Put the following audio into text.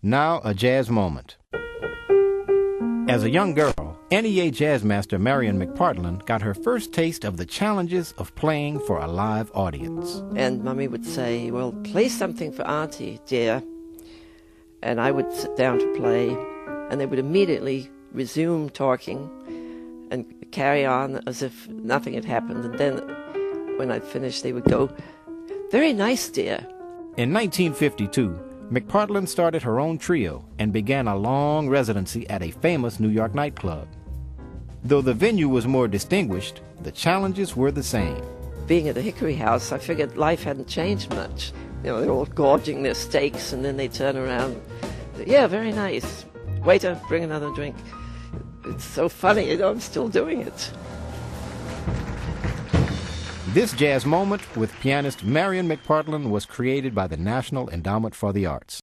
Now, a jazz moment. As a young girl, NEA jazz master Marion McPartland got her first taste of the challenges of playing for a live audience. And Mummy would say, well, play something for Auntie, dear. And I would sit down to play, and they would immediately resume talking and carry on as if nothing had happened. And then when I'd finished, they would go, very nice, dear. In 1952, McPartland started her own trio and began a long residency at a famous New York nightclub. Though the venue was more distinguished, the challenges were the same. Being at the Hickory House, I figured life hadn't changed much. You know, they're all gorging their steaks, and then they turn around. Yeah, very nice. Waiter, bring another drink. It's so funny, you know, I'm still doing it. This jazz moment with pianist Marion McPartland was created by the National Endowment for the Arts.